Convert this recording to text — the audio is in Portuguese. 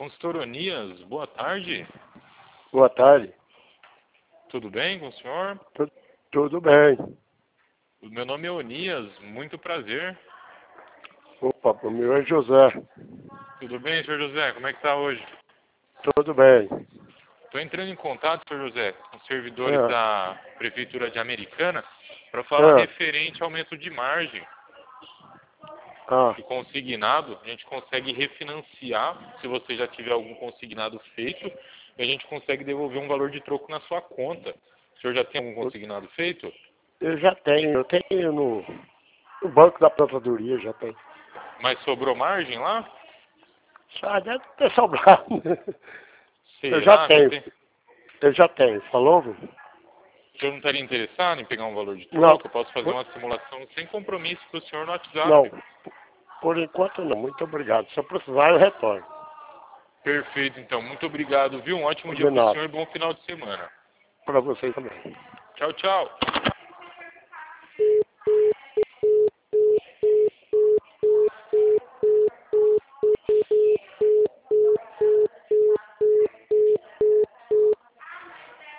Consultor Onias, boa tarde. Boa tarde. Tudo bem com o senhor? Tudo bem. O meu nome é Onias, muito prazer. Opa, o meu é José. Tudo bem, senhor José? Como é que está hoje? Tudo bem. Estou entrando em contato, senhor José, com os servidores da Prefeitura de Americana para falar referente ao aumento de margem. E consignado, a gente consegue refinanciar, se você já tiver algum consignado feito, e a gente consegue devolver um valor de troco na sua conta. O senhor já tem algum consignado feito? Eu já tenho, no banco da aposentadoria, já tenho. Mas sobrou margem lá? Ah, deve ter sobrado. Eu Será já tenho. Eu já tenho. Falou? O senhor não estaria interessado em pegar um valor de troco? Não. Eu posso fazer uma simulação sem compromisso para o senhor no WhatsApp. Não. Por enquanto não. Muito obrigado. Se eu precisar, eu retorno. Perfeito, então. Muito obrigado, viu? Um ótimo dia De para o nada. senhor e bom final de semana. Para vocês também. Tchau, tchau.